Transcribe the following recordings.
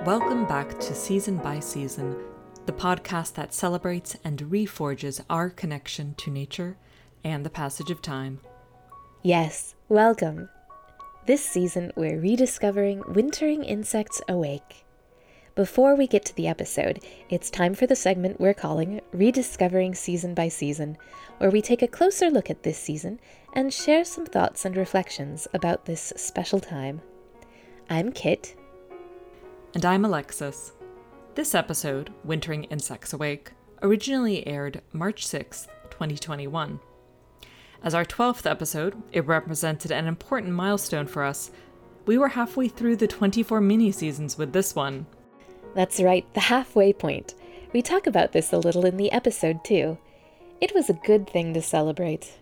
Welcome back to Season by Season, the podcast that celebrates and reforges our connection to nature and the passage of time. Yes, welcome. This season, we're rediscovering wintering insects awake. Before we get to the episode, it's time for the segment we're calling Rediscovering Season by Season, where we take a closer look at this season and share some thoughts and reflections about this special time. I'm Kit. And I'm Alexis. This episode, Wintering Insects Awake, originally aired March 6th, 2021. As our 12th episode, it represented an important milestone for us. We were halfway through the 24 mini-seasons with this one. That's right, the halfway point. We talk about this a little in the episode too. It was a good thing to celebrate.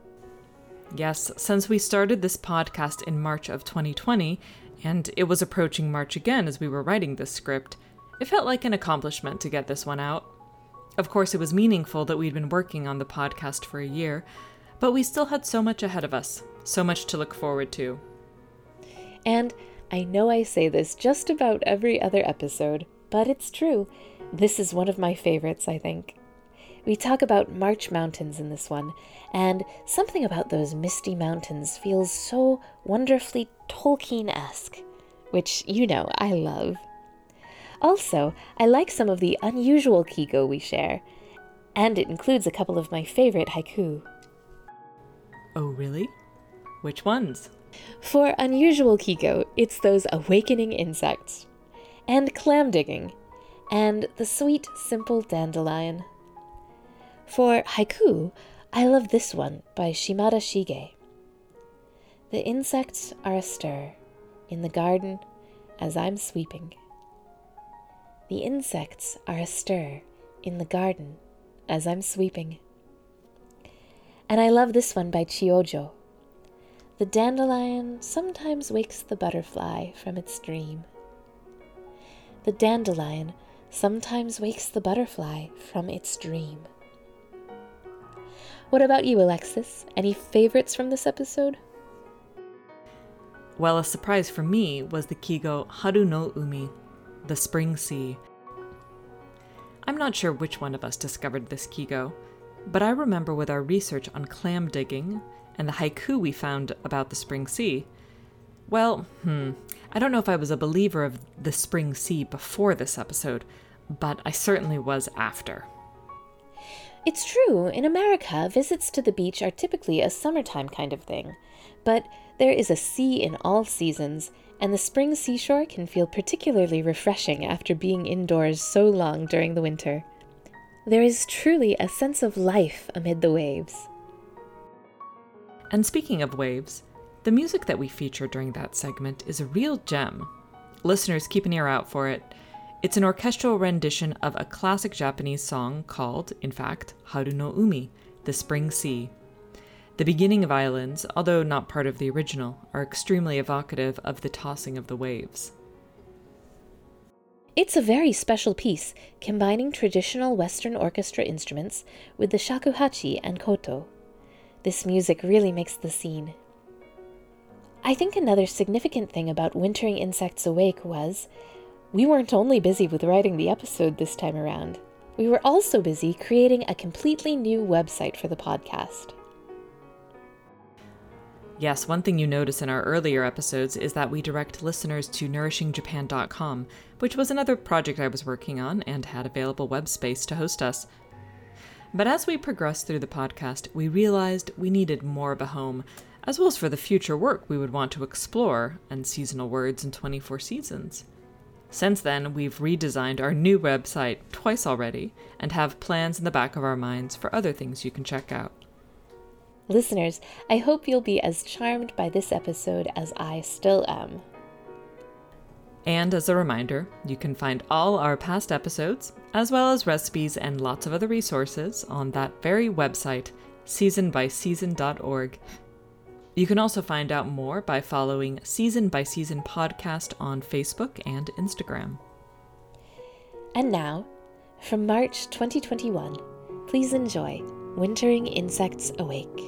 Yes, since we started this podcast in March of 2020, and it was approaching March again as we were writing this script, it felt like an accomplishment to get this one out. Of course, it was meaningful that we'd been working on the podcast for a year, but we still had so much ahead of us, so much to look forward to. And I know I say this just about every other episode, but it's true. This is one of my favorites, I think. We talk about March mountains in this one, and something about those misty mountains feels so wonderfully Tolkien-esque, which, you know, I love. Also, I like some of the unusual Kigo we share, and it includes a couple of my favorite haiku. Oh, really? Which ones? For unusual Kigo, it's those awakening insects, and clam digging, and the sweet, simple dandelion. For haiku, I love this one by Shimada Shige. The insects are astir in the garden as I'm sweeping. The insects are astir in the garden as I'm sweeping. And I love this one by Chiyojo. The dandelion sometimes wakes the butterfly from its dream. The dandelion sometimes wakes the butterfly from its dream. What about you, Alexis? Any favorites from this episode? Well, a surprise for me was the Kigo Haru no Umi, the spring sea. I'm not sure which one of us discovered this Kigo, but I remember with our research on clam digging and the haiku we found about the spring sea, well, I don't know if I was a believer of the spring sea before this episode, but I certainly was after. It's true, in America, visits to the beach are typically a summertime kind of thing, but there is a sea in all seasons, and the spring seashore can feel particularly refreshing after being indoors so long during the winter. There is truly a sense of life amid the waves. And speaking of waves, the music that we feature during that segment is a real gem. Listeners, keep an ear out for it. It's an orchestral rendition of a classic Japanese song called, in fact, Haru no Umi, the spring sea. The beginning violins, although not part of the original, are extremely evocative of the tossing of the waves. It's a very special piece, combining traditional Western orchestra instruments with the shakuhachi and koto. This music really makes the scene. I think another significant thing about Wintering Insects Awake was, we weren't only busy with writing the episode this time around, we were also busy creating a completely new website for the podcast. Yes, one thing you notice in our earlier episodes is that we direct listeners to nourishingjapan.com, which was another project I was working on and had available web space to host us. But as we progressed through the podcast, we realized we needed more of a home, as well as for the future work we would want to explore and seasonal words in 24 seasons. Since then, we've redesigned our new website twice already and have plans in the back of our minds for other things you can check out. Listeners, I hope you'll be as charmed by this episode as I still am. And as a reminder, you can find all our past episodes, as well as recipes and lots of other resources on that very website, seasonbyseason.org. You can also find out more by following Season by Season Podcast on Facebook and Instagram. And now, from March 2021, please enjoy Wintering Insects Awake.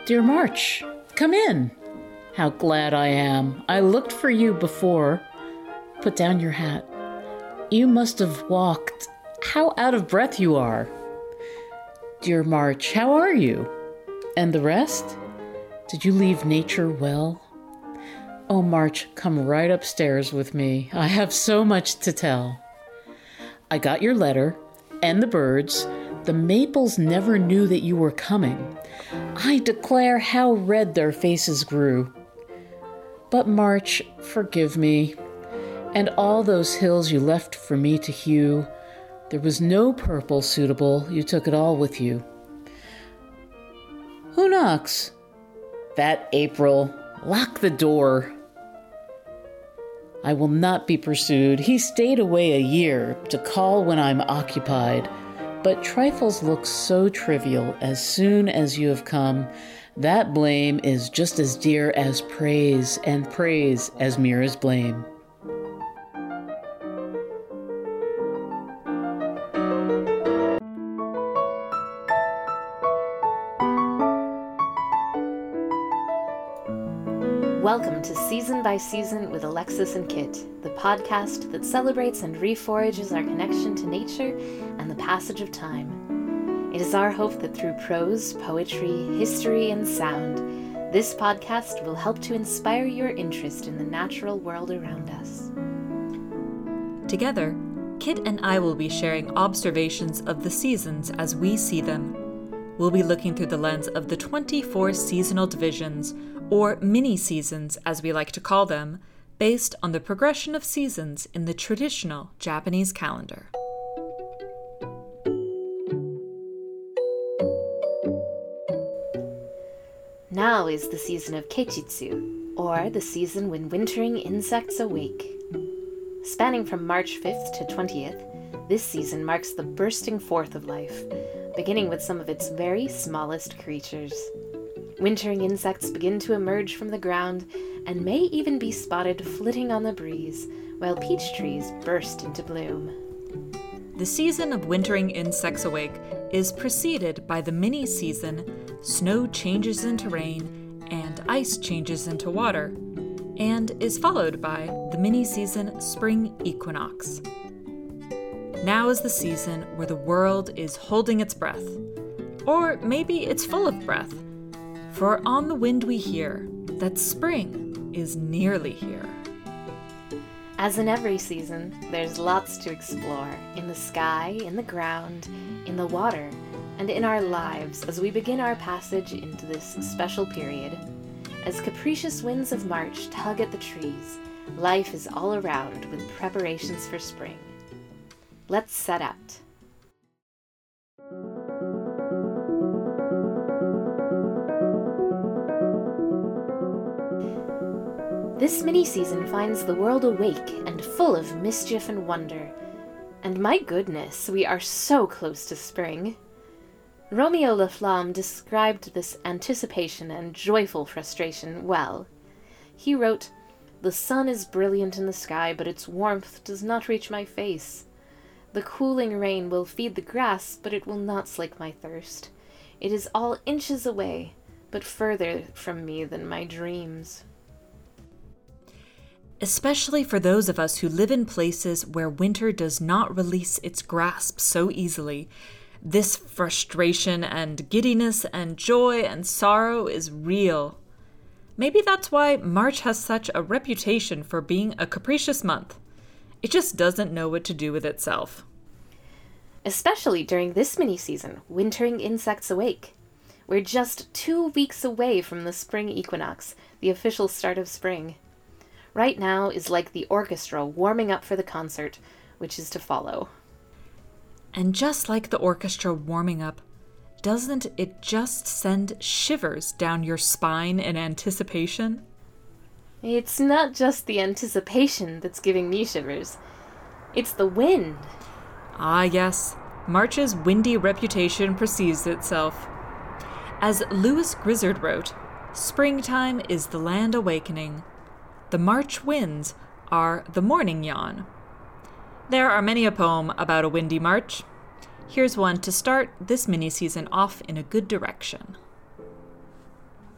Dear March, come in. How glad I am. I looked for you before. Put down your hat. You must have walked. How out of breath you are. Dear March, how are you? And the rest? Did you leave nature well? Oh, March, come right upstairs with me. I have so much to tell. I got your letter, and the birds. The maples never knew that you were coming. I declare how red their faces grew. But March, forgive me. And all those hills you left for me to hew, there was no purple suitable, you took it all with you. Who knocks? That April. Lock the door. I will not be pursued. He stayed away a year to call when I'm occupied. But trifles look so trivial as soon as you have come. That blame is just as dear as praise, and praise as mere as blame. Welcome to Season by Season with Alexis and Kit, the podcast that celebrates and reforges our connection to nature and the passage of time. It is our hope that through prose, poetry, history, and sound, this podcast will help to inspire your interest in the natural world around us. Together, Kit and I will be sharing observations of the seasons as we see them. We'll be looking through the lens of the 24 seasonal divisions, or mini-seasons as we like to call them, based on the progression of seasons in the traditional Japanese calendar. Now is the season of Keichitsu, or the season when wintering insects awake. Spanning from March 5th to 20th, this season marks the bursting forth of life, beginning with some of its very smallest creatures. Wintering insects begin to emerge from the ground and may even be spotted flitting on the breeze, while peach trees burst into bloom. The season of wintering insects awake is preceded by the mini-season snow changes into rain and ice changes into water, and is followed by the mini-season spring equinox. Now is the season where the world is holding its breath, or maybe it's full of breath, for on the wind we hear that spring is nearly here. As in every season, there's lots to explore in the sky, in the ground, in the water, and in our lives as we begin our passage into this special period. As capricious winds of March tug at the trees, life is all around with preparations for spring. Let's set out. This mini-season finds the world awake and full of mischief and wonder. And my goodness, we are so close to spring. Romeo Laflamme described this anticipation and joyful frustration well. He wrote, "The sun is brilliant in the sky, but its warmth does not reach my face. The cooling rain will feed the grass, but it will not slake my thirst. It is all inches away, but further from me than my dreams." Especially for those of us who live in places where winter does not release its grasp so easily, this frustration and giddiness and joy and sorrow is real. Maybe that's why March has such a reputation for being a capricious month. It just doesn't know what to do with itself. Especially during this mini-season, Wintering Insects Awake. We're just 2 weeks away from the spring equinox, the official start of spring. Right now is like the orchestra warming up for the concert, which is to follow. And just like the orchestra warming up, doesn't it just send shivers down your spine in anticipation? It's not just the anticipation that's giving me shivers. It's the wind. Ah, yes. March's windy reputation precedes itself. As Lewis Grizzard wrote, "Springtime is the land awakening. The March winds are the morning yawn." There are many a poem about a windy March. Here's one to start this mini-season off in a good direction.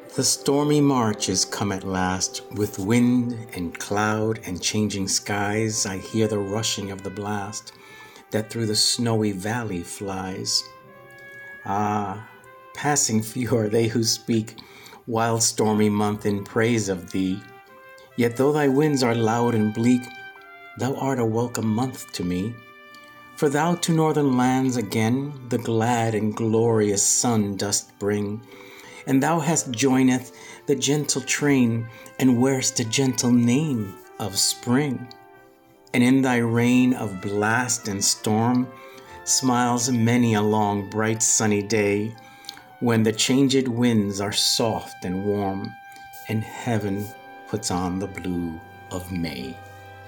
The stormy March is come at last, with wind and cloud and changing skies. I hear the rushing of the blast that through the snowy valley flies. Ah, passing few are they who speak, wild stormy month, in praise of thee. Yet though thy winds are loud and bleak, thou art a welcome month to me. For thou to northern lands again the glad and glorious sun dost bring, and thou hast joineth the gentle train, and wear'st a gentle name of spring. And in thy reign of blast and storm smiles many a long bright sunny day, when the changed winds are soft and warm, and heaven puts on the blue of May.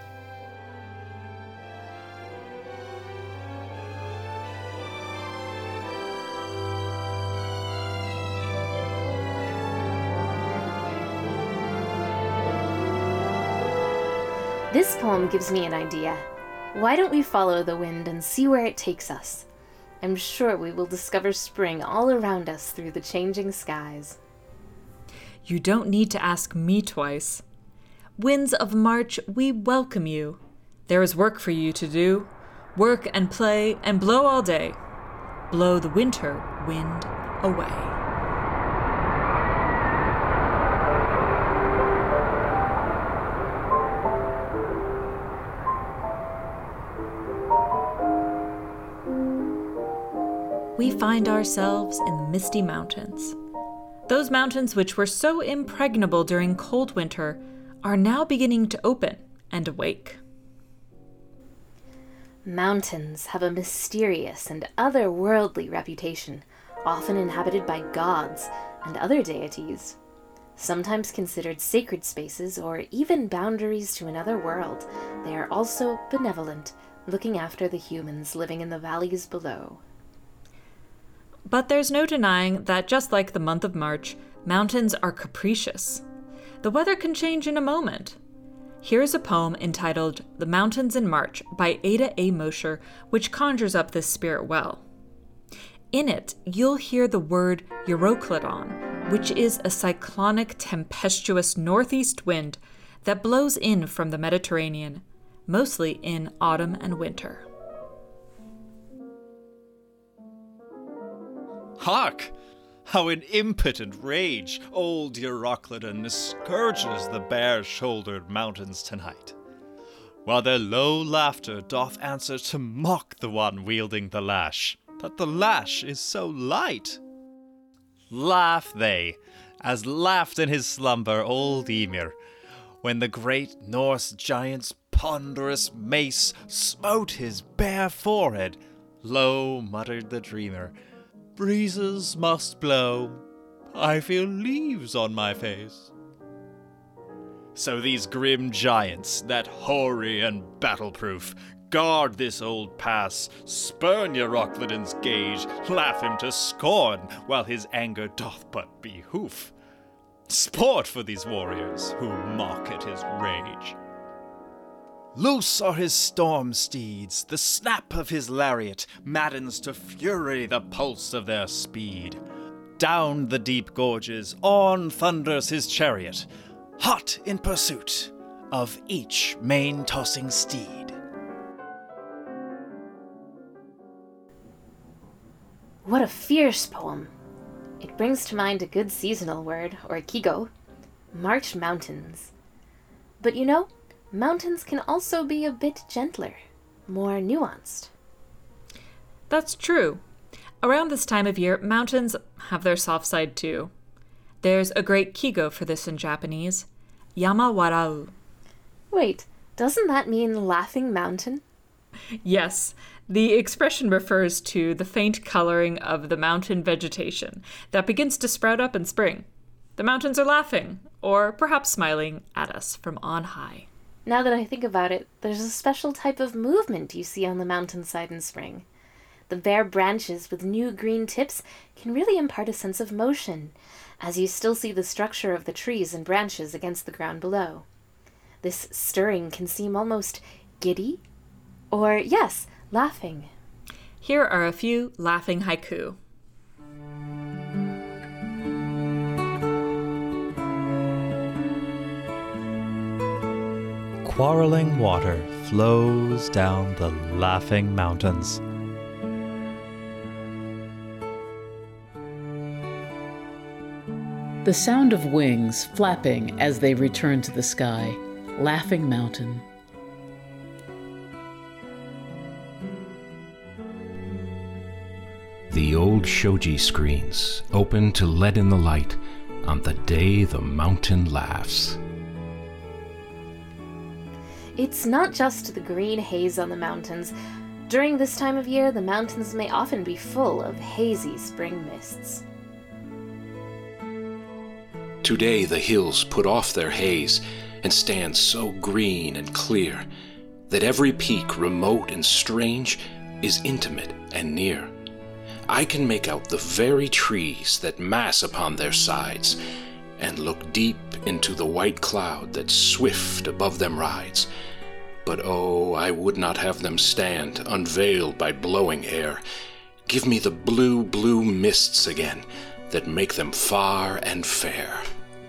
This poem gives me an idea. Why don't we follow the wind and see where it takes us? I'm sure we will discover spring all around us through the changing skies. You don't need to ask me twice. Winds of March, we welcome you. There is work for you to do. Work and play and blow all day. Blow the winter wind away. We find ourselves in the misty mountains. Those mountains which were so impregnable during cold winter are now beginning to open and awake. Mountains have a mysterious and otherworldly reputation, often inhabited by gods and other deities. Sometimes considered sacred spaces or even boundaries to another world, they are also benevolent, looking after the humans living in the valleys below. But there's no denying that just like the month of March, mountains are capricious. The weather can change in a moment. Here's a poem entitled The Mountains in March by Ada A. Mosher, which conjures up this spirit well. In it, you'll hear the word Euroclydon, which is a cyclonic tempestuous northeast wind that blows in from the Mediterranean, mostly in autumn and winter. Hark! How in impotent rage old Euroclydon scourges the bare-shouldered mountains tonight, while their low laughter doth answer to mock the one wielding the lash, that the lash is so light. Laugh they, as laughed in his slumber old Ymir, when the great Norse giant's ponderous mace smote his bare forehead. Low muttered the dreamer, breezes must blow, I feel leaves on my face. So these grim giants, that hoary and battle-proof, guard this old pass, spurn Euroclydon's gage, laugh him to scorn, while his anger doth but behoof. Sport for these warriors, who mock at his rage. Loose are his storm steeds, the snap of his lariat maddens to fury the pulse of their speed. Down the deep gorges, on thunders his chariot, hot in pursuit of each mane-tossing steed. What a fierce poem! It brings to mind a good seasonal word, or kigo, March mountains. But you know, mountains can also be a bit gentler, more nuanced. That's true. Around this time of year, mountains have their soft side too. There's a great kigo for this in Japanese, yama warau. Wait, doesn't that mean laughing mountain? Yes, the expression refers to the faint coloring of the mountain vegetation that begins to sprout up in spring. The mountains are laughing, or perhaps smiling, at us from on high. Now that I think about it, there's a special type of movement you see on the mountainside in spring. The bare branches with new green tips can really impart a sense of motion, as you still see the structure of the trees and branches against the ground below. This stirring can seem almost giddy, or, yes, laughing. Here are a few laughing haiku. quarreling water flows down the Laughing Mountains. The sound of wings flapping as they return to the sky. Laughing Mountain. The old shoji screens open to let in the light on the day the mountain laughs. It's not just the green haze on the mountains. During this time of year, the mountains may often be full of hazy spring mists. Today the hills put off their haze and stand so green and clear that every peak, remote and strange, is intimate and near. I can make out the very trees that mass upon their sides, and look deep into the white cloud that swift above them rides. But oh, I would not have them stand unveiled by blowing air. Give me the blue, blue mists again that make them far and fair.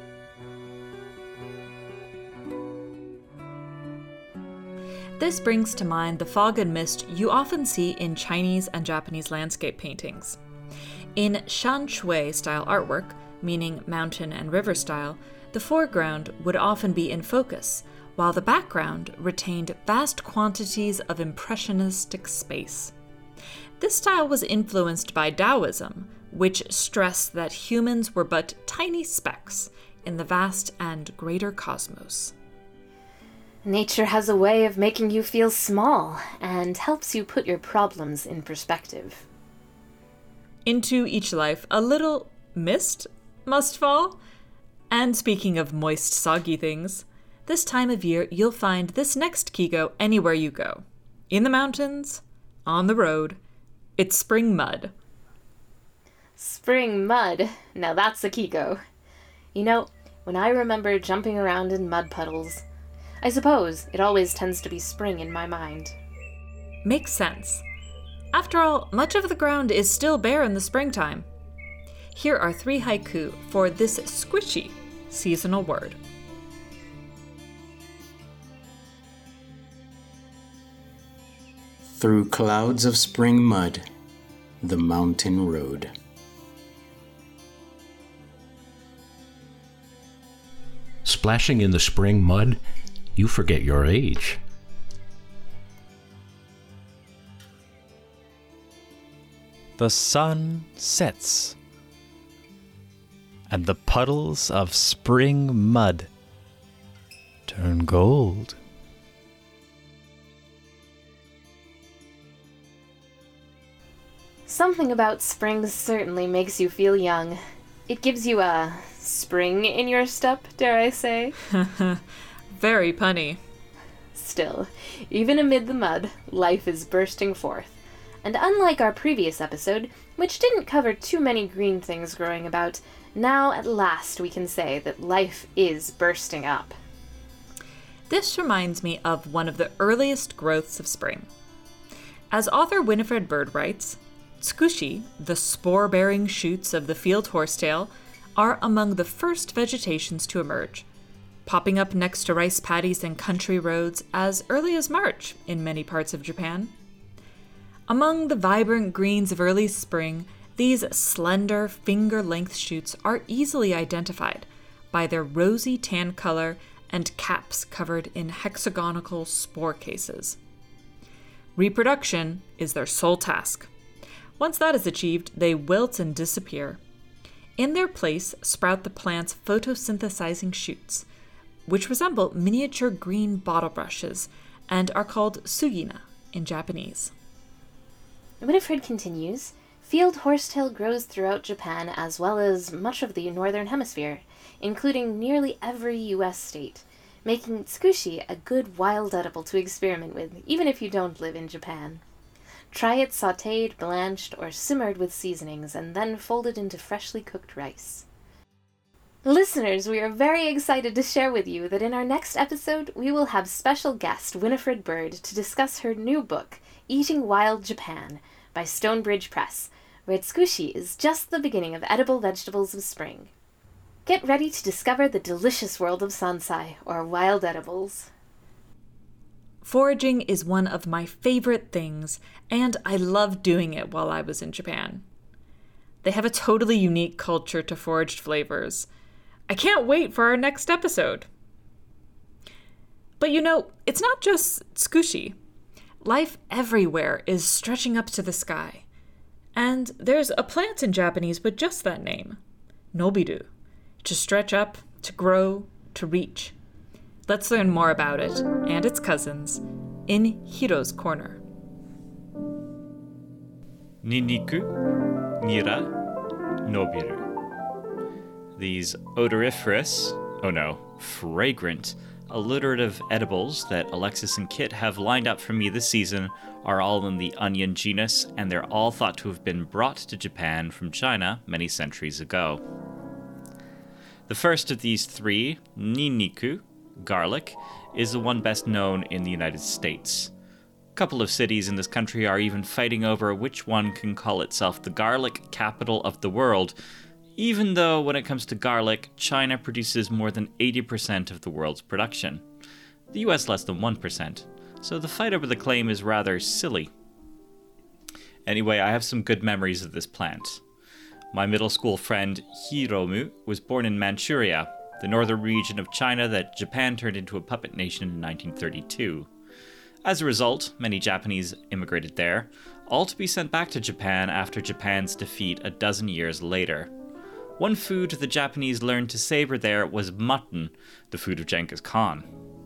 This brings to mind the fog and mist you often see in Chinese and Japanese landscape paintings. In shan shui style artwork, meaning mountain and river style, the foreground would often be in focus, while the background retained vast quantities of impressionistic space. This style was influenced by Taoism, which stressed that humans were but tiny specks in the vast and greater cosmos. Nature has a way of making you feel small and helps you put your problems in perspective. Into each life, a little mist must fall. And speaking of moist, soggy things, this time of year you'll find this next Kigo anywhere you go. In the mountains, on the road, it's spring mud. Spring mud. Now that's a Kigo. You know, when I remember jumping around in mud puddles, I suppose it always tends to be spring in my mind. Makes sense. After all, much of the ground is still bare in the springtime. Here are 3 haiku for this squishy seasonal word. Through clouds of spring mud, the mountain road. Splashing in the spring mud, you forget your age. The sun sets, and the puddles of spring mud turn gold. Something about spring certainly makes you feel young. It gives you a spring in your step, dare I say. Very punny. Still, even amid the mud, life is bursting forth. And unlike our previous episode, which didn't cover too many green things growing about, now at last we can say that life is bursting up. This reminds me of one of the earliest growths of spring. As author Winifred Bird writes, tsukushi, the spore-bearing shoots of the field horsetail, are among the first vegetations to emerge, popping up next to rice paddies and country roads as early as March in many parts of Japan. Among the vibrant greens of early spring, these slender, finger-length shoots are easily identified by their rosy tan color and caps covered in hexagonal spore cases. Reproduction is their sole task. Once that is achieved, they wilt and disappear. In their place sprout the plant's photosynthesizing shoots, which resemble miniature green bottle brushes and are called sugina in Japanese. Winifred continues, field horsetail grows throughout Japan as well as much of the northern hemisphere, including nearly every U.S. state, making tsukushi a good wild edible to experiment with, even if you don't live in Japan. Try it sautéed, blanched, or simmered with seasonings, and then folded into freshly cooked rice. Listeners, we are very excited to share with you that in our next episode, we will have special guest Winifred Bird to discuss her new book, Eating Wild Japan, by Stonebridge Press, where tsukushi is just the beginning of edible vegetables of spring. Get ready to discover the delicious world of sansai, or wild edibles. Foraging is one of my favorite things, and I loved doing it while I was in Japan. They have a totally unique culture to foraged flavors. I can't wait for our next episode. But it's not just tsukushi. Life everywhere is stretching up to the sky. And there's a plant in Japanese with just that name, nobiru, to stretch up, to grow, to reach. Let's learn more about it and its cousins in Hiro's Corner. Ninniku, nira, nobiru. These odoriferous, fragrant, alliterative edibles that Alexis and Kit have lined up for me this season are all in the onion genus, and they're all thought to have been brought to Japan from China many centuries ago. The first of these three, ninniku, garlic, is the one best known in the United States. A couple of cities in this country are even fighting over which one can call itself the garlic capital of the world, even though when it comes to garlic, China produces more than 80% of the world's production. The US less than 1%, so the fight over the claim is rather silly. Anyway, I have some good memories of this plant. My middle school friend Hiromu was born in Manchuria, the northern region of China that Japan turned into a puppet nation in 1932. As a result, many Japanese immigrated there, all to be sent back to Japan after Japan's defeat a dozen years later. One food the Japanese learned to savor there was mutton, the food of Genghis Khan.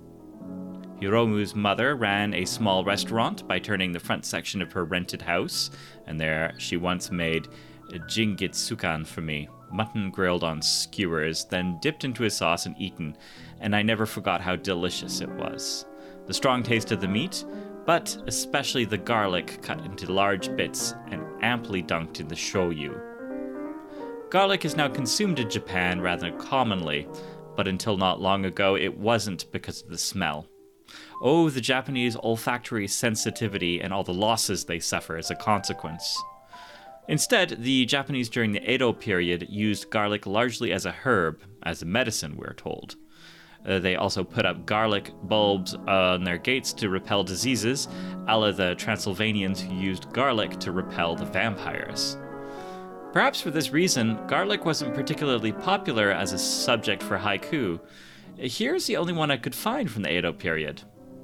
Hiromu's mother ran a small restaurant by turning the front section of her rented house, and there she once made jingitsukan for me, mutton grilled on skewers, then dipped into a sauce and eaten, and I never forgot how delicious it was. The strong taste of the meat, but especially the garlic cut into large bits and amply dunked in the shoyu. Garlic is now consumed in Japan rather commonly, but until not long ago it wasn't because of the smell. Oh, the Japanese olfactory sensitivity and all the losses they suffer as a consequence. Instead, the Japanese during the Edo period used garlic largely as a herb, as a medicine, we're told. They also put up garlic bulbs on their gates to repel diseases, a la the Transylvanians who used garlic to repel the vampires. Perhaps for this reason, garlic wasn't particularly popular as a subject for haiku. Here's the only one I could find from the Edo period.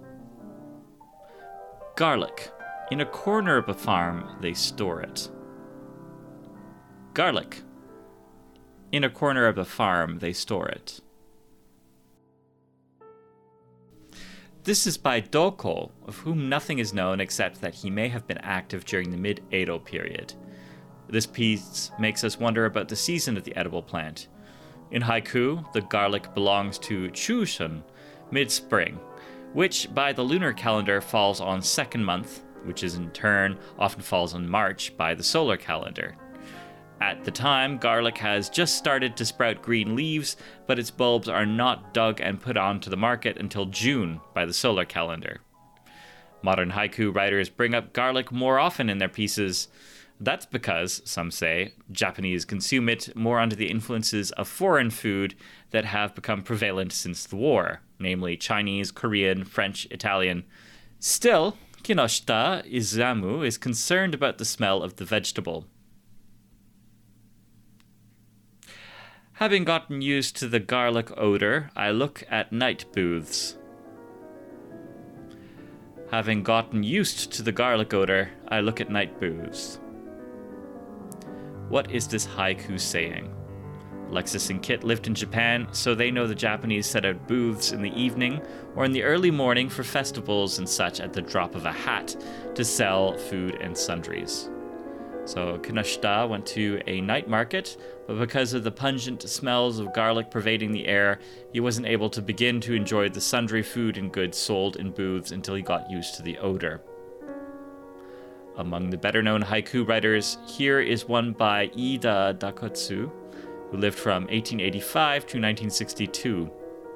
Garlic. In a corner of a farm, they store it. Garlic. In a corner of a farm, they store it. This is by Doko, of whom nothing is known except that he may have been active during the mid-Edo period. This piece makes us wonder about the season of the edible plant. In haiku, the garlic belongs to Chushun, mid-spring, which by the lunar calendar falls on second month, which is in turn often falls on March by the solar calendar. At the time, garlic has just started to sprout green leaves, but its bulbs are not dug and put onto the market until June by the solar calendar. Modern haiku writers bring up garlic more often in their pieces. That's because, some say, Japanese consume it more under the influences of foreign food that have become prevalent since the war, namely Chinese, Korean, French, Italian. Still, Kinoshita Izamu is concerned about the smell of the vegetable. Having gotten used to the garlic odor, I look at night booths. Having gotten used to the garlic odor, I look at night booths. What is this haiku saying? Alexis and Kit lived in Japan, so they know the Japanese set out booths in the evening or in the early morning for festivals and such at the drop of a hat to sell food and sundries. So Kinoshita went to a night market, but because of the pungent smells of garlic pervading the air, he wasn't able to begin to enjoy the sundry food and goods sold in booths until he got used to the odor. Among the better-known haiku writers, here is one by Ida Dakotsu, who lived from 1885 to 1962.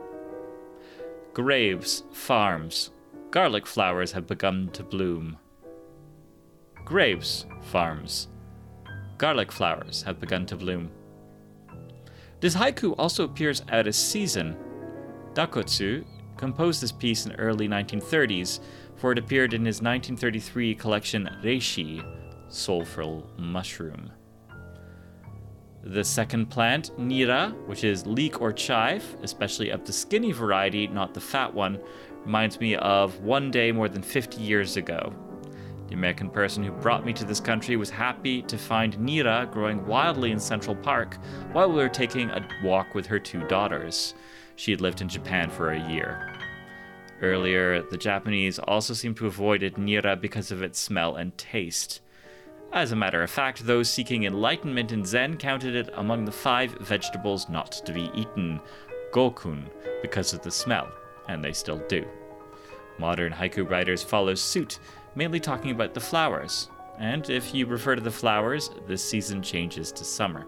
Graves, farms, garlic flowers have begun to bloom. Graves, farms, garlic flowers have begun to bloom. This haiku also appears out of season. Dakotsu composed this piece in early 1930s, for it appeared in his 1933 collection Reishi, Soulful Mushroom. The second plant, Nira, which is leek or chive, especially of the skinny variety, not the fat one, reminds me of one day more than 50 years ago. The American person who brought me to this country was happy to find Nira growing wildly in Central Park while we were taking a walk with her 2 daughters. She had lived in Japan for a year. Earlier, the Japanese also seemed to have avoided Nira because of its smell and taste. As a matter of fact, those seeking enlightenment in Zen counted it among the 5 vegetables not to be eaten, gokun, because of the smell, and they still do. Modern haiku writers follow suit, mainly talking about the flowers, and if you refer to the flowers, this season changes to summer.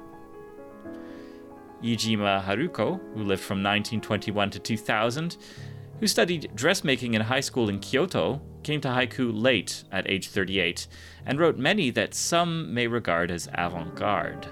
Iijima Haruko, who lived from 1921 to 2000, who studied dressmaking in high school in Kyoto, came to haiku late at age 38, and wrote many that some may regard as avant-garde.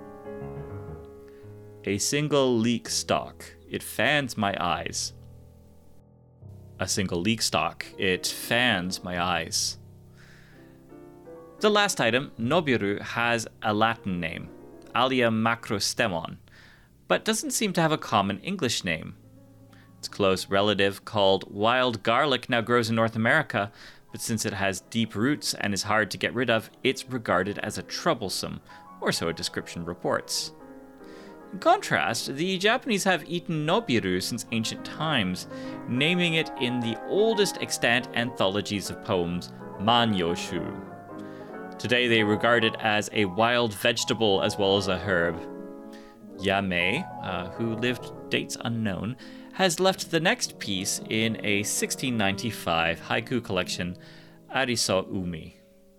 A single leek stalk, it fans my eyes. A single leek stalk, it fans my eyes. The last item, Nobiru, has a Latin name, Alia macrostemon, but doesn't seem to have a common English name. Its close relative, called wild garlic, now grows in North America, but since it has deep roots and is hard to get rid of, it's regarded as a troublesome, or so a description reports. In contrast, the Japanese have eaten Nobiru since ancient times, naming it in the oldest extant anthologies of poems, Manyoshu. Today they regard it as a wild vegetable as well as a herb. Yamei, who lived dates unknown, has left the next piece in a 1695 haiku collection, Ariso Umi.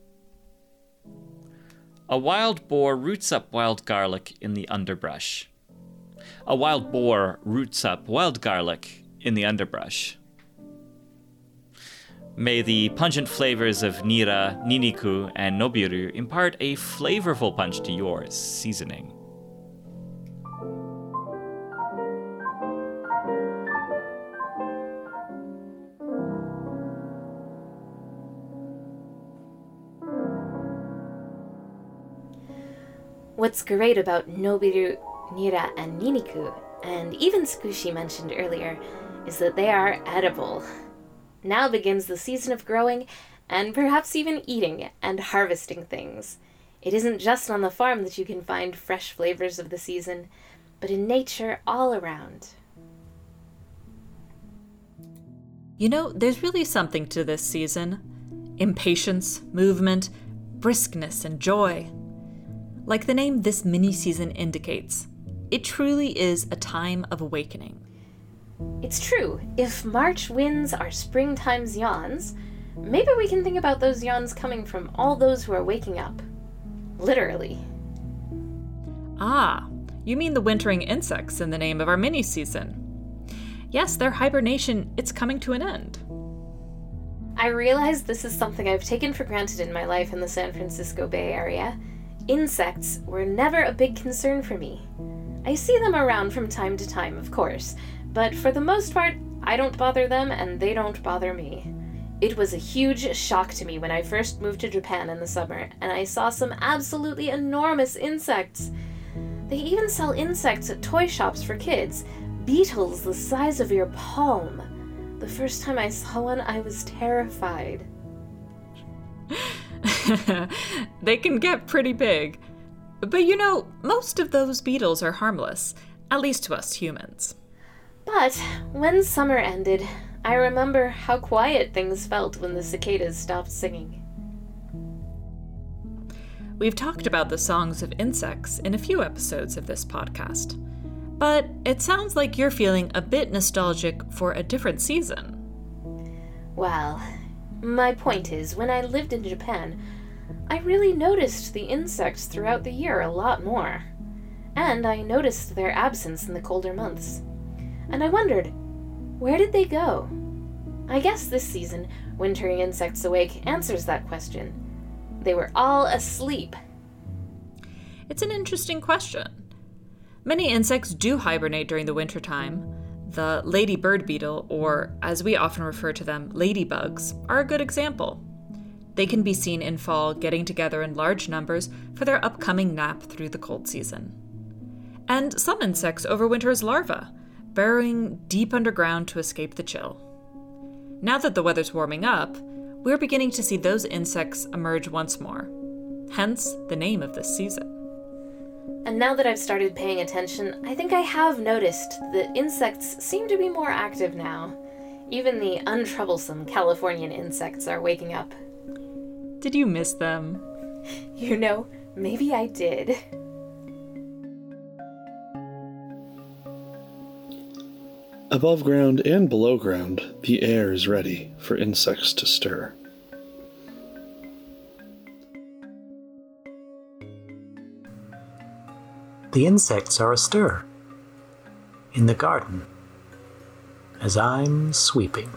A wild boar roots up wild garlic in the underbrush. A wild boar roots up wild garlic in the underbrush. May the pungent flavors of Nira, Niniku, and Nobiru impart a flavorful punch to your seasoning. What's great about Nobiru, Nira, and Niniku, and even Tsukushi mentioned earlier, is that they are edible. Now begins the season of growing, and perhaps even eating and harvesting things. It isn't just on the farm that you can find fresh flavors of the season, but in nature all around. You know, there's really something to this season. Impatience, movement, briskness, and joy. Like the name this mini-season indicates, it truly is a time of awakening. It's true. If March winds are springtime's yawns, maybe we can think about those yawns coming from all those who are waking up. Literally. Ah, you mean the wintering insects in the name of our mini-season. Yes, their hibernation, it's coming to an end. I realize this is something I've taken for granted in my life in the San Francisco Bay Area. Insects were never a big concern for me. I see them around from time to time, of course, but for the most part, I don't bother them and they don't bother me. It was a huge shock to me when I first moved to Japan in the summer and I saw some absolutely enormous insects. They even sell insects at toy shops for kids, beetles the size of your palm. The first time I saw one, I was terrified. They can get pretty big. But you know, most of those beetles are harmless, at least to us humans. But when summer ended, I remember how quiet things felt when the cicadas stopped singing. We've talked about the songs of insects in a few episodes of this podcast, but it sounds like you're feeling a bit nostalgic for a different season. Well, my point is, when I lived in Japan, I really noticed the insects throughout the year a lot more. And I noticed their absence in the colder months. And I wondered, where did they go? I guess this season, Wintering Insects Awake answers that question. They were all asleep. It's an interesting question. Many insects do hibernate during the wintertime, The ladybird beetle, or as we often refer to them, ladybugs, are a good example. They can be seen in fall getting together in large numbers for their upcoming nap through the cold season. And some insects overwinter as larvae, burrowing deep underground to escape the chill. Now that the weather's warming up, we're beginning to see those insects emerge once more. Hence the name of this season. And now that I've started paying attention, I think I have noticed that insects seem to be more active now. Even the untroublesome Californian insects are waking up. Did you miss them? You know, maybe I did. Above ground and below ground, the air is ready for insects to stir. The insects are astir in the garden as I'm sweeping.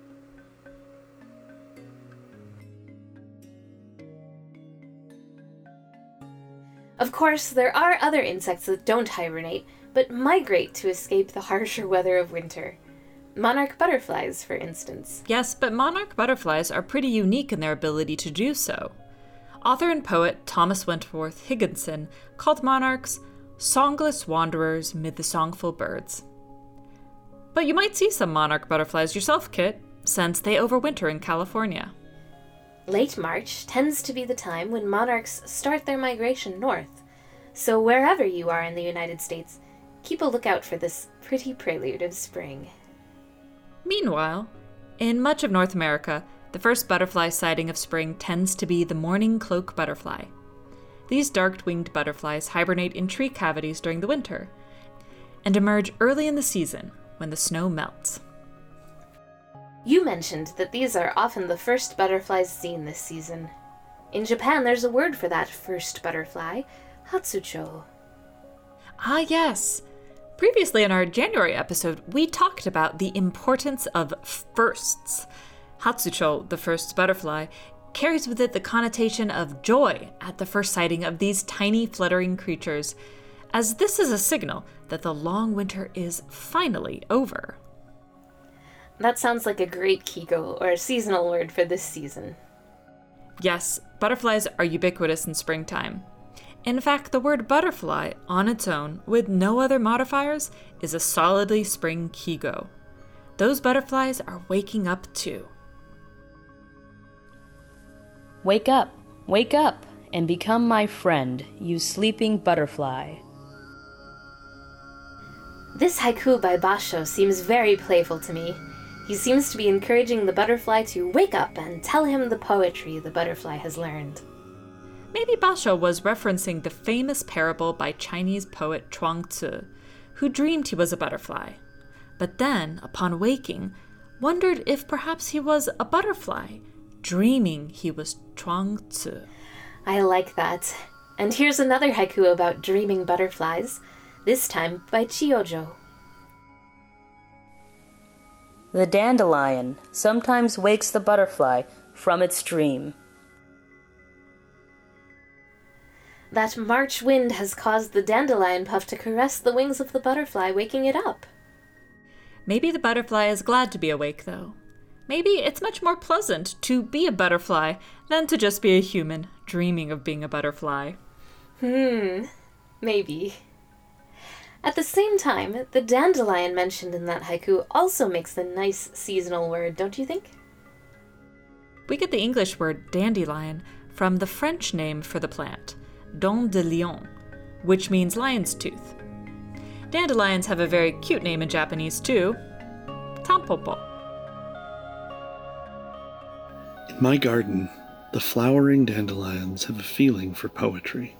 Of course, there are other insects that don't hibernate, but migrate to escape the harsher weather of winter. Monarch butterflies, for instance. Yes, but monarch butterflies are pretty unique in their ability to do so. Author and poet Thomas Wentworth Higginson called monarchs songless wanderers mid the songful birds. But you might see some monarch butterflies yourself, Kit, since they overwinter in California. Late March tends to be the time when monarchs start their migration north. So wherever you are in the United States, keep a lookout for this pretty prelude of spring. Meanwhile, in much of North America, the first butterfly sighting of spring tends to be the mourning cloak butterfly. These dark-winged butterflies hibernate in tree cavities during the winter and emerge early in the season when the snow melts. You mentioned that these are often the first butterflies seen this season. In Japan, there's a word for that first butterfly, hatsucho. Ah, yes. Previously in our January episode, we talked about the importance of firsts. Hatsucho, the first butterfly, carries with it the connotation of joy at the first sighting of these tiny fluttering creatures, as this is a signal that the long winter is finally over. That sounds like a great Kiko, or a seasonal word for this season. Yes, butterflies are ubiquitous in springtime. In fact, the word butterfly, on its own, with no other modifiers, is a solidly spring Kigo. Those butterflies are waking up too. Wake up, and become my friend, you sleeping butterfly. This haiku by Basho seems very playful to me. He seems to be encouraging the butterfly to wake up and tell him the poetry the butterfly has learned. Maybe Basho was referencing the famous parable by Chinese poet Chuang Tzu, who dreamed he was a butterfly, but then, upon waking, wondered if perhaps he was a butterfly, dreaming he was Chuang Tzu. I like that. And here's another haiku about dreaming butterflies, this time by Chiyojo. The dandelion sometimes wakes the butterfly from its dream. That March wind has caused the dandelion puff to caress the wings of the butterfly, waking it up. Maybe the butterfly is glad to be awake, though. Maybe it's much more pleasant to be a butterfly than to just be a human dreaming of being a butterfly. Maybe. At the same time, the dandelion mentioned in that haiku also makes a nice seasonal word, don't you think? We get the English word dandelion from the French name for the plant, dent de lion, which means lion's tooth. Dandelions have a very cute name in Japanese too, tampopo. In my garden, the flowering dandelions have a feeling for poetry.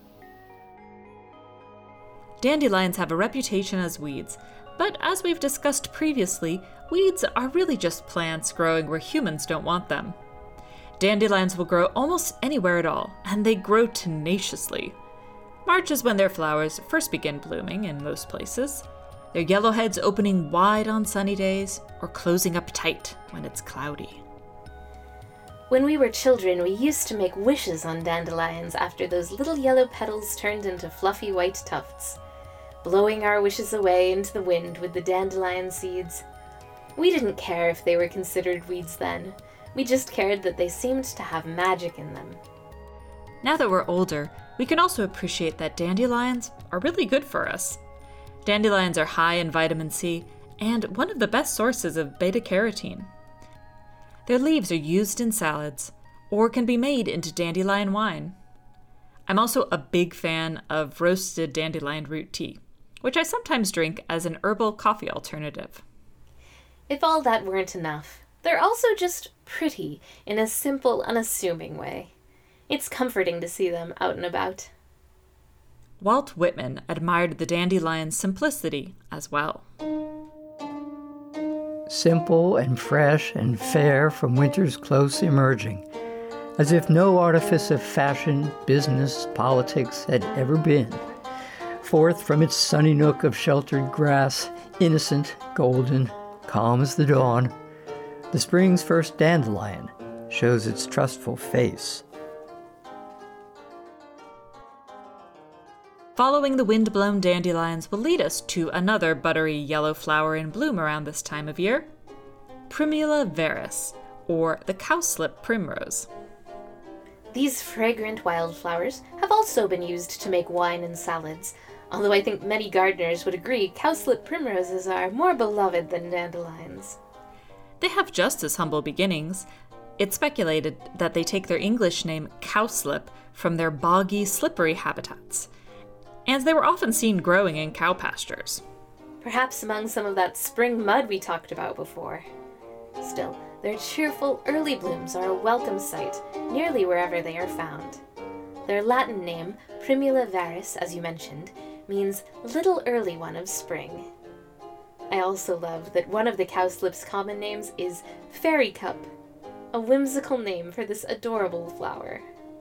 Dandelions have a reputation as weeds, but as we've discussed previously, weeds are really just plants growing where humans don't want them. Dandelions will grow almost anywhere at all, and they grow tenaciously. March is when their flowers first begin blooming in most places, their yellow heads opening wide on sunny days, or closing up tight when it's cloudy. When we were children, we used to make wishes on dandelions after those little yellow petals turned into fluffy white tufts. blowing our wishes away into the wind with the dandelion seeds. We didn't care if they were considered weeds then. We just cared that they seemed to have magic in them. Now that we're older, we can also appreciate that dandelions are really good for us. Dandelions are high in vitamin C and one of the best sources of beta-carotene. Their leaves are used in salads or can be made into dandelion wine. I'm also a big fan of roasted dandelion root tea, which I sometimes drink as an herbal coffee alternative. If all that weren't enough, they're also just pretty in a simple, unassuming way. It's comforting to see them out and about. Walt Whitman admired the dandelion's simplicity as well. Simple and fresh and fair from winter's close emerging, as if no artifice of fashion, business, politics had ever been. Forth from its sunny nook of sheltered grass, innocent, golden, calm as the dawn, the spring's first dandelion shows its trustful face. Following the wind-blown dandelions will lead us to another buttery yellow flower in bloom around this time of year, Primula veris, or the cowslip primrose. These fragrant wildflowers have also been used to make wine and salads, although I think many gardeners would agree cowslip primroses are more beloved than dandelions. They have just as humble beginnings. It's speculated that they take their English name cowslip from their boggy, slippery habitats, and they were often seen growing in cow pastures. Perhaps among some of that spring mud we talked about before. Still, their cheerful early blooms are a welcome sight nearly wherever they are found. Their Latin name, Primula veris, as you mentioned, means little early one of spring. I also love that one of the cowslip's common names is Fairy Cup, a whimsical name for this adorable flower.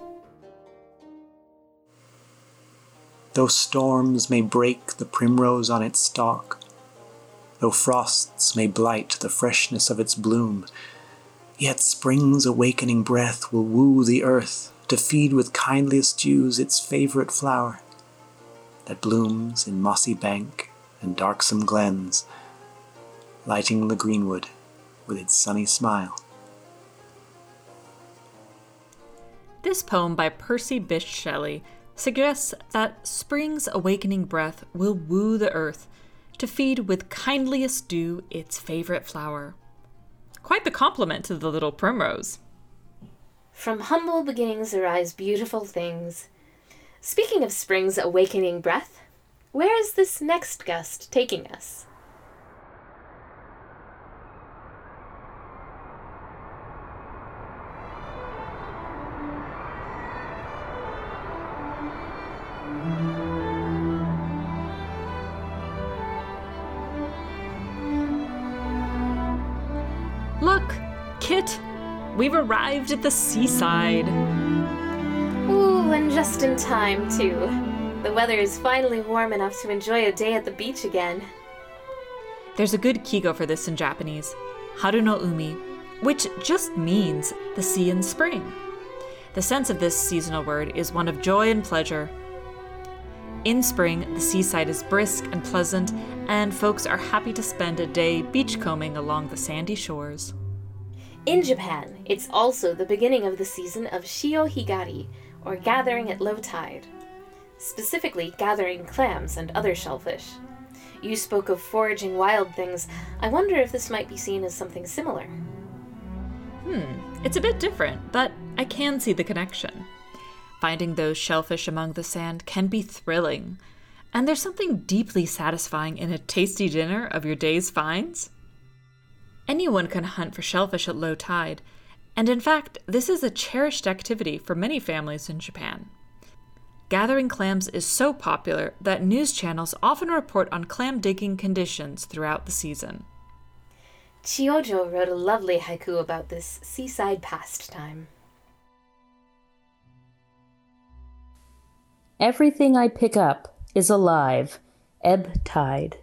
Though storms may break the primrose on its stalk, though frosts may blight the freshness of its bloom, yet spring's awakening breath will woo the earth to feed with kindliest dews its favorite flower, that blooms in mossy bank and darksome glens, lighting the greenwood with its sunny smile. This poem by Percy Bysshe Shelley suggests that spring's awakening breath will woo the earth to feed with kindliest dew its favorite flower. Quite the compliment to the little primrose. From humble beginnings arise beautiful things. Speaking of spring's awakening breath, where is this next gust taking us? Look, Kit, we've arrived at the seaside. Ooh, and just in time, too. The weather is finally warm enough to enjoy a day at the beach again. There's a good kigo for this in Japanese, Haru no Umi, which just means the sea in spring. The sense of this seasonal word is one of joy and pleasure. In spring, the seaside is brisk and pleasant, and folks are happy to spend a day beachcombing along the sandy shores. In Japan, it's also the beginning of the season of Shio Higari, or gathering at low tide. Specifically, gathering clams and other shellfish. You spoke of foraging wild things. I wonder if this might be seen as something similar. It's a bit different, but I can see the connection. Finding those shellfish among the sand can be thrilling, and there's something deeply satisfying in a tasty dinner of your day's finds. Anyone can hunt for shellfish at low tide, and in fact, this is a cherished activity for many families in Japan. Gathering clams is so popular that news channels often report on clam digging conditions throughout the season. Chiyojo wrote a lovely haiku about this seaside pastime. Everything I pick up is alive, ebb tide.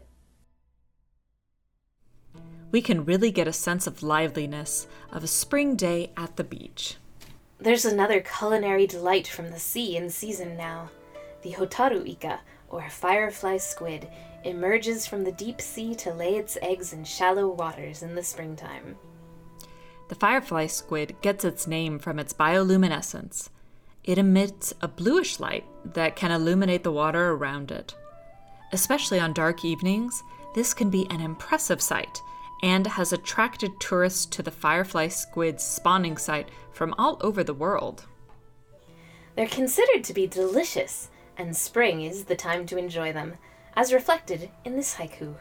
We can really get a sense of liveliness of a spring day at the beach. There's another culinary delight from the sea in season now, the hotaru ika, or a firefly squid, emerges from the deep sea to lay its eggs in shallow waters in the springtime. The firefly squid gets its name from its bioluminescence. It emits a bluish light that can illuminate the water around it. Especially on dark evenings, this can be an impressive sight and has attracted tourists to the firefly squid's spawning site from all over the world. They're considered to be delicious, and spring is the time to enjoy them, as reflected in this haiku.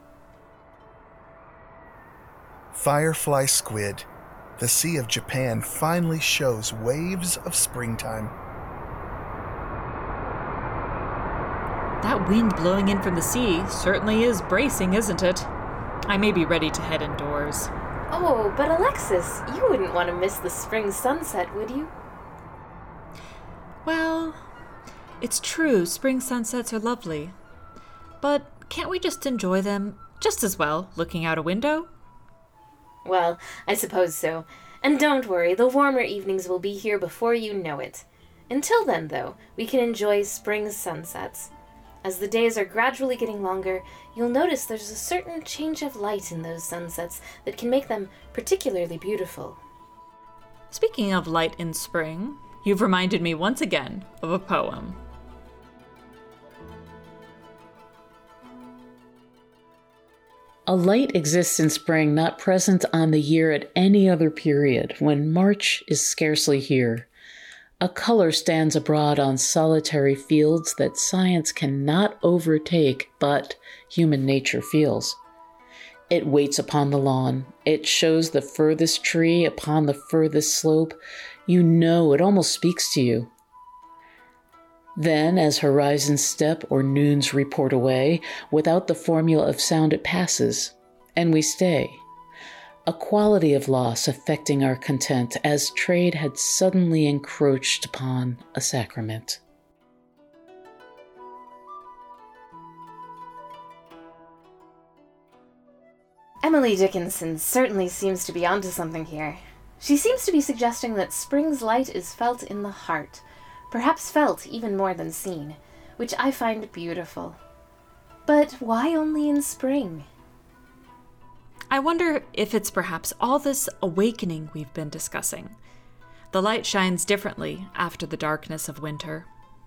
Firefly squid. The Sea of Japan finally shows waves of springtime. That wind blowing in from the sea certainly is bracing, isn't it? I may be ready to head indoors. Oh, but Alexis, you wouldn't want to miss the spring sunset, would you? Well, it's true, spring sunsets are lovely. But can't we just enjoy them just as well looking out a window? Well, I suppose so. And don't worry, the warmer evenings will be here before you know it. Until then, though, we can enjoy spring sunsets. As the days are gradually getting longer, you'll notice there's a certain change of light in those sunsets that can make them particularly beautiful. Speaking of light in spring, you've reminded me once again of a poem. A light exists in spring not present on the year at any other period, when March is scarcely here. A color stands abroad on solitary fields that science cannot overtake, but human nature feels. It waits upon the lawn. It shows the furthest tree upon the furthest slope. You know, it almost speaks to you. Then, as horizons step or noons report away, without the formula of sound it passes, and we stay. A quality of loss affecting our content, as trade had suddenly encroached upon a sacrament. Emily Dickinson certainly seems to be onto something here. She seems to be suggesting that spring's light is felt in the heart, perhaps felt even more than seen, which I find beautiful. But why only in spring? I wonder if it's perhaps all this awakening we've been discussing. The light shines differently after the darkness of winter.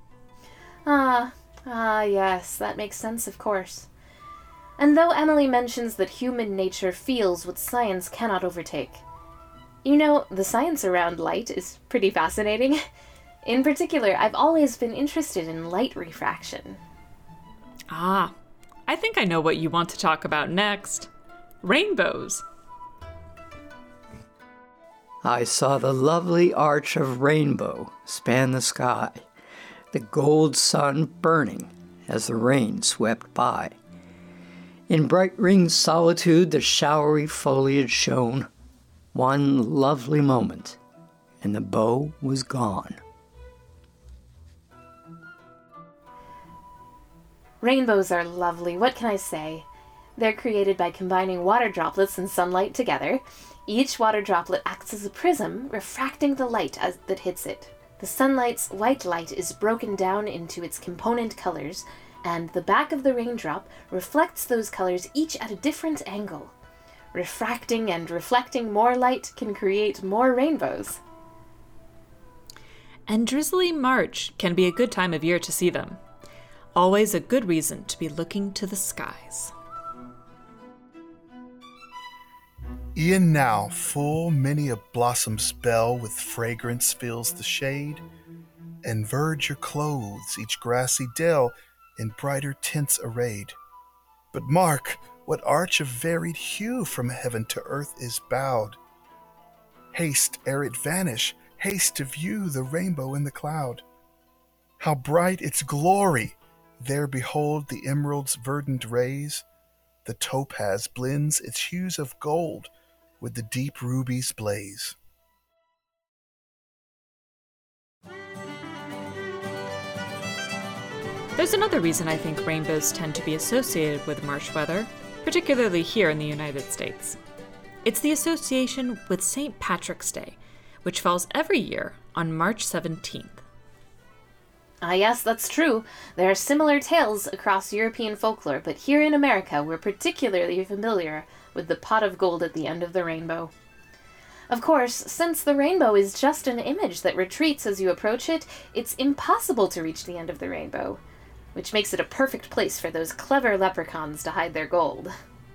Yes, that makes sense, of course. And though Emily mentions that human nature feels what science cannot overtake, you know, the science around light is pretty fascinating. In particular, I've always been interested in light refraction. I think I know what you want to talk about next. Rainbows. I saw the lovely arch of rainbow span the sky, the gold sun burning as the rain swept by. In bright ringed solitude the showery foliage shone. One lovely moment, and the bow was gone. Rainbows are lovely, what can I say? They're created by combining water droplets and sunlight together. Each water droplet acts as a prism, refracting the light that hits it. The sunlight's white light is broken down into its component colors, and the back of the raindrop reflects those colors each at a different angle. Refracting and reflecting more light can create more rainbows. And drizzly March can be a good time of year to see them. Always a good reason to be looking to the skies. E'en now full many a blossom's bell with fragrance fills the shade, and verdure clothes each grassy dell in brighter tints arrayed. But mark, what arch of varied hue from heaven to earth is bowed. Haste ere it vanish, haste to view the rainbow in the cloud. How bright its glory! There behold the emerald's verdant rays. The topaz blends its hues of gold with the deep ruby's blaze. There's another reason I think rainbows tend to be associated with March weather, particularly here in the United States. It's the association with St. Patrick's Day, which falls every year on March 17th. Ah, yes, that's true. There are similar tales across European folklore, but here in America we're particularly familiar with the pot of gold at the end of the rainbow. Of course, since the rainbow is just an image that retreats as you approach it, it's impossible to reach the end of the rainbow, which makes it a perfect place for those clever leprechauns to hide their gold.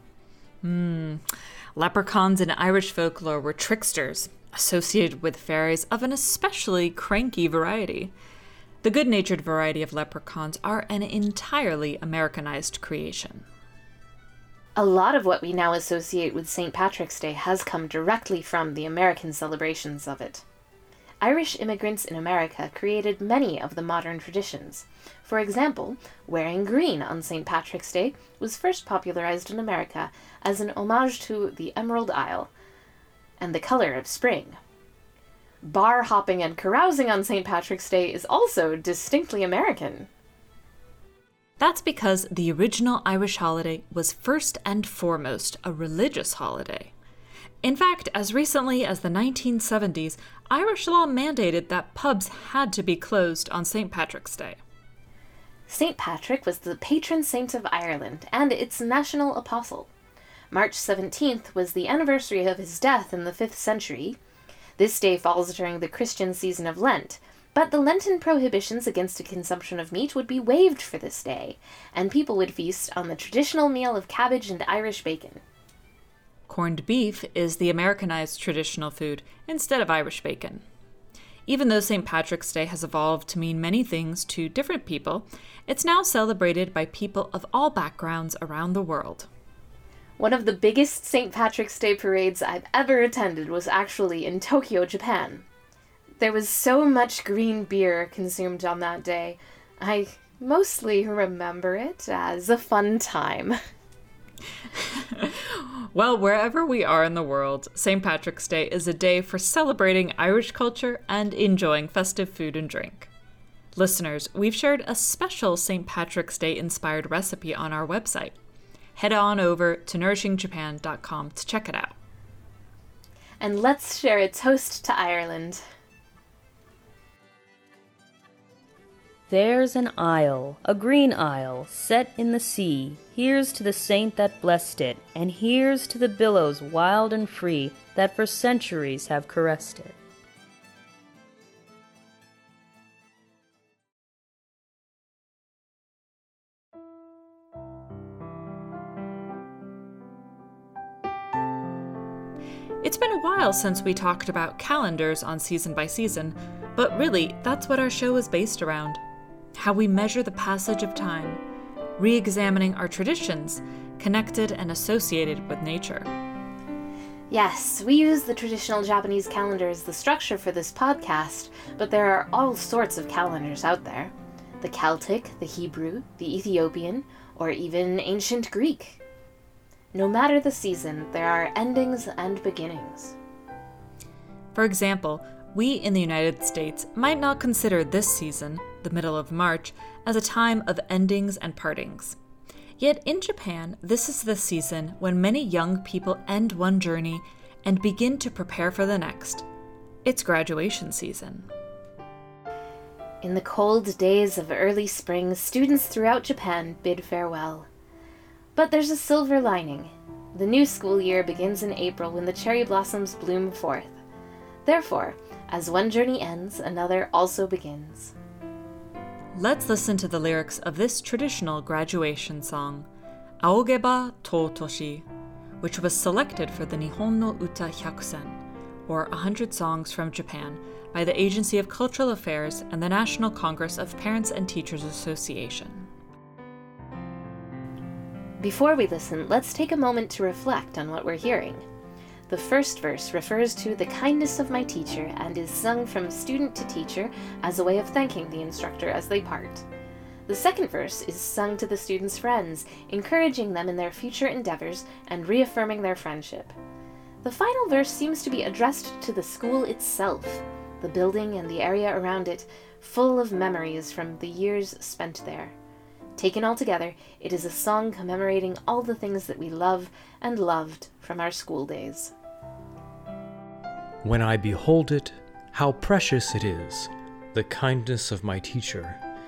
Leprechauns in Irish folklore were tricksters, associated with fairies of an especially cranky variety. The good-natured variety of leprechauns are an entirely Americanized creation. A lot of what we now associate with St. Patrick's Day has come directly from the American celebrations of it. Irish immigrants in America created many of the modern traditions. For example, wearing green on St. Patrick's Day was first popularized in America as an homage to the Emerald Isle and the color of spring. Bar hopping and carousing on St. Patrick's Day is also distinctly American. That's because the original Irish holiday was first and foremost a religious holiday. In fact, as recently as the 1970s, Irish law mandated that pubs had to be closed on St. Patrick's Day. St. Patrick was the patron saint of Ireland and its national apostle. March 17th was the anniversary of his death in the 5th century. This day falls during the Christian season of Lent, but the Lenten prohibitions against the consumption of meat would be waived for this day, and people would feast on the traditional meal of cabbage and Irish bacon. Corned beef is the Americanized traditional food instead of Irish bacon. Even though St. Patrick's Day has evolved to mean many things to different people, it's now celebrated by people of all backgrounds around the world. One of the biggest St. Patrick's Day parades I've ever attended was actually in Tokyo, Japan. There was so much green beer consumed on that day. I mostly remember it as a fun time. Well, wherever we are in the world, St. Patrick's Day is a day for celebrating Irish culture and enjoying festive food and drink. Listeners, we've shared a special St. Patrick's Day inspired recipe on our website. Head on over to nourishingjapan.com to check it out. And let's share a toast to Ireland. There's an isle, a green isle, set in the sea. Here's to the saint that blessed it, and here's to the billows wild and free that for centuries have caressed it. It's been a while since we talked about calendars on Season by Season, but really, that's what our show is based around. How we measure the passage of time, re-examining our traditions, connected and associated with nature. Yes, we use the traditional Japanese calendar as the structure for this podcast, but there are all sorts of calendars out there. The Celtic, the Hebrew, the Ethiopian, or even ancient Greek. No matter the season, there are endings and beginnings. For example, we in the United States might not consider this season, the middle of March, as a time of endings and partings. Yet in Japan, this is the season when many young people end one journey and begin to prepare for the next. It's graduation season. In the cold days of early spring, students throughout Japan bid farewell. But there's a silver lining. The new school year begins in April when the cherry blossoms bloom forth. Therefore, as one journey ends, another also begins. Let's listen to the lyrics of this traditional graduation song, Aogeba Toutoshi, which was selected for the Nihon no Uta Hyakusen, or 100 Songs from Japan, by the Agency of Cultural Affairs and the National Congress of Parents and Teachers Association. Before we listen, let's take a moment to reflect on what we're hearing. The first verse refers to the kindness of my teacher and is sung from student to teacher as a way of thanking the instructor as they part. The second verse is sung to the students' friends, encouraging them in their future endeavors and reaffirming their friendship. The final verse seems to be addressed to the school itself, the building and the area around it, full of memories from the years spent there. Taken all together, it is a song commemorating all the things that we love and loved from our school days. When I behold it, how precious it is, the kindness of my teacher,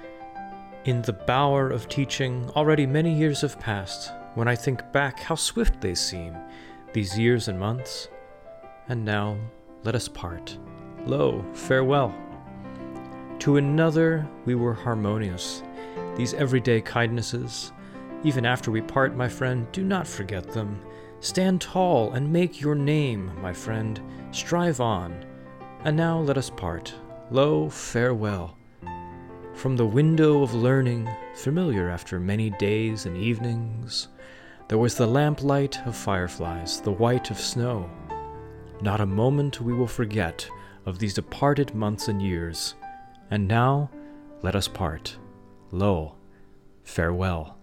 In the bower of teaching, already many years have passed. When I think back, how swift they seem, these years and months. And now, let us part. Lo, farewell. To another we were harmonious. These everyday kindnesses, even after we part, my friend, do not forget them. Stand tall and make your name, my friend. Strive on. And now let us part. Lo, farewell. From the window of learning, familiar after many days and evenings, there was the lamplight of fireflies, the white of snow. Not a moment we will forget of these departed months and years. And now, let us part. Lo, farewell.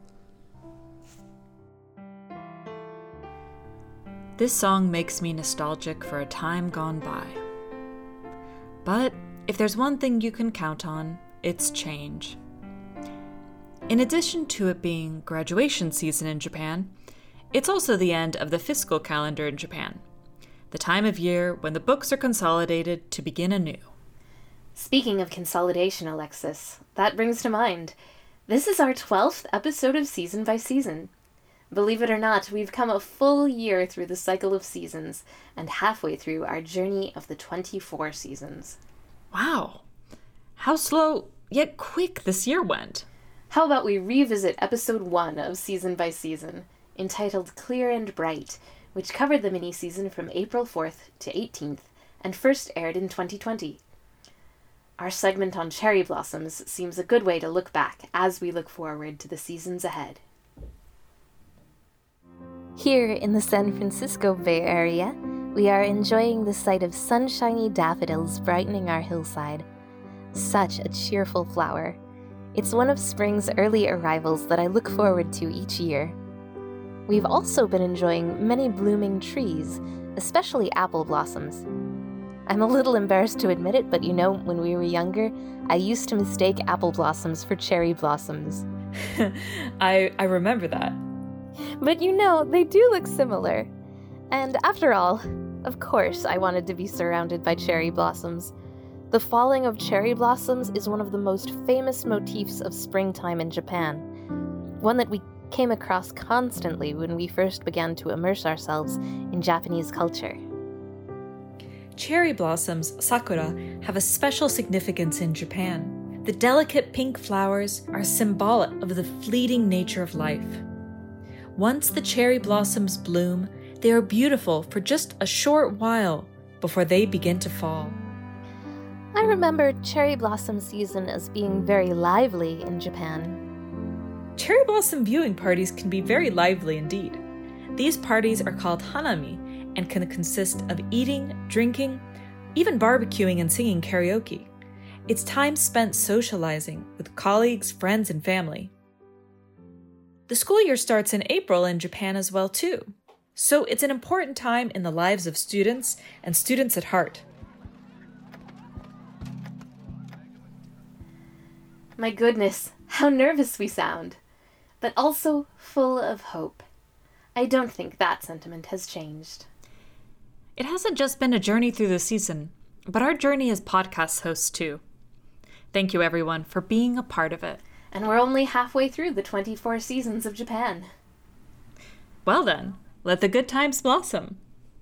This song makes me nostalgic for a time gone by. But if there's one thing you can count on, it's change. In addition to it being graduation season in Japan, it's also the end of the fiscal calendar in Japan, the time of year when the books are consolidated to begin anew. Speaking of consolidation, Alexis, that brings to mind, this is our 12th episode of Season by Season. Believe it or not, we've come a full year through the cycle of seasons, and halfway through our journey of the 24 seasons. Wow! How slow, yet quick this year went. How about we revisit episode 1 of Season by Season, entitled Clear and Bright, which covered the mini-season from April 4th to 18th, and first aired in 2020. Our segment on cherry blossoms seems a good way to look back as we look forward to the seasons ahead. Here in the San Francisco Bay Area, we are enjoying the sight of sunshiny daffodils brightening our hillside. Such a cheerful flower. It's one of spring's early arrivals that I look forward to each year. We've also been enjoying many blooming trees, especially apple blossoms. I'm a little embarrassed to admit it, but when we were younger, I used to mistake apple blossoms for cherry blossoms. I remember that. But they do look similar. And after all, of course I wanted to be surrounded by cherry blossoms. The falling of cherry blossoms is one of the most famous motifs of springtime in Japan, one that we came across constantly when we first began to immerse ourselves in Japanese culture. Cherry blossoms, sakura, have a special significance in Japan. The delicate pink flowers are symbolic of the fleeting nature of life. Once the cherry blossoms bloom, they are beautiful for just a short while before they begin to fall. I remember cherry blossom season as being very lively in Japan. Cherry blossom viewing parties can be very lively indeed. These parties are called hanami and can consist of eating, drinking, even barbecuing and singing karaoke. It's time spent socializing with colleagues, friends, and family. The school year starts in April in Japan as well too, so it's an important time in the lives of students and students at heart. My goodness, how nervous we sound, but also full of hope. I don't think that sentiment has changed. It hasn't just been a journey through the season, but our journey as podcast hosts too. Thank you everyone for being a part of it. And we're only halfway through the 24 seasons of Japan. Well then, let the good times blossom.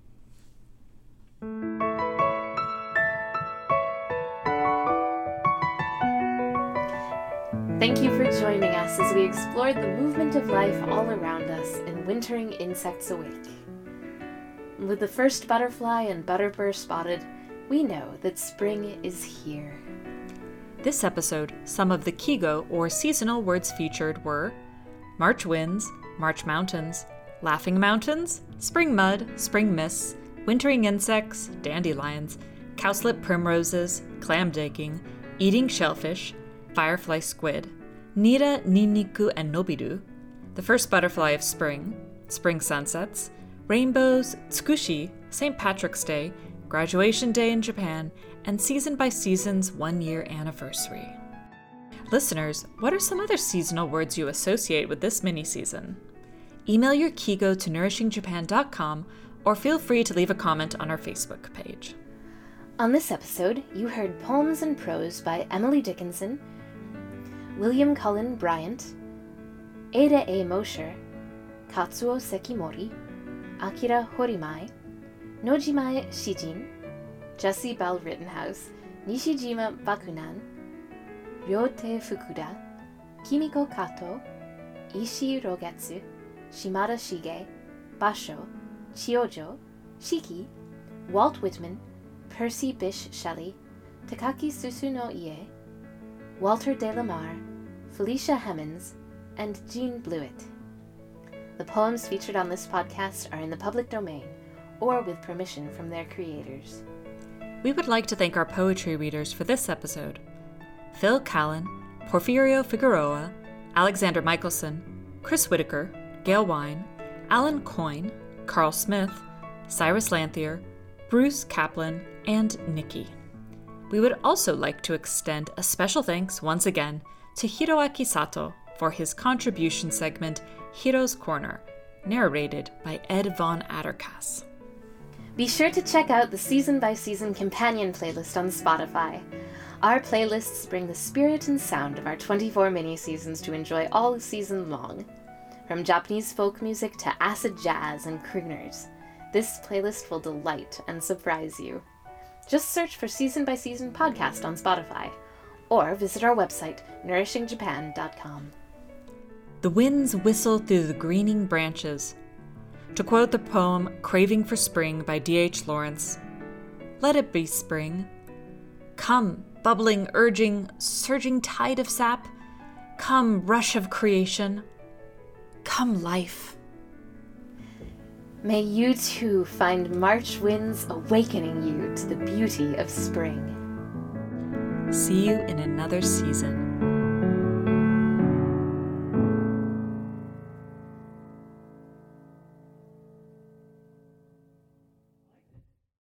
Thank you for joining us as we explored the movement of life all around us in Wintering Insects Awake. With the first butterfly and butterbur spotted, we know that spring is here. This episode, some of the Kigo or seasonal words featured were March winds, March mountains, laughing mountains, spring mud, spring mists, wintering insects, dandelions, cowslip primroses, clam digging, eating shellfish, firefly squid, Nira, Ninniku, and Nobiru, the first butterfly of spring, spring sunsets, rainbows, tsukushi, St. Patrick's Day, graduation day in Japan, and Season by Season's 1-year anniversary. Listeners, what are some other seasonal words you associate with this mini-season? Email your Kigo to nourishingjapan.com or feel free to leave a comment on our Facebook page. On this episode, you heard Poems and Prose by Emily Dickinson, William Cullen Bryant, Ada A. Mosher, Katsuo Sekimori, Akira Horimai, Nojimai Shijin, Jesse Bell Rittenhouse, Nishijima Bakunan, Ryote Fukuda, Kimiko Kato, Ishii Rogetsu, Shimada Shige, Basho, Chiojo, Shiki, Walt Whitman, Percy Bysshe Shelley, Takaki Susuno Ie, Walter de la Mare, Felicia Hemans, and Jean Blewett. The poems featured on this podcast are in the public domain, or with permission from their creators. We would like to thank our poetry readers for this episode: Phil Callan, Porfirio Figueroa, Alexander Michelson, Chris Whitaker, Gail Wine, Alan Coyne, Carl Smith, Cyrus Lanthier, Bruce Kaplan, and Nikki. We would also like to extend a special thanks once again to Hiroaki Sato for his contribution segment, Hiro's Corner, narrated by Ed Von Addercass. Be sure to check out the season-by-season companion playlist on Spotify. Our playlists bring the spirit and sound of our 24 mini-seasons to enjoy all season long. From Japanese folk music to acid jazz and crooners, this playlist will delight and surprise you. Just search for Season by Season Podcast on Spotify, or visit our website, nourishingjapan.com. The winds whistle through the greening branches. To quote the poem Craving for Spring by D.H. Lawrence, "Let it be spring. Come, bubbling, urging, surging tide of sap. Come, rush of creation. Come, life." May you too find March winds awakening you to the beauty of spring. See you in another season.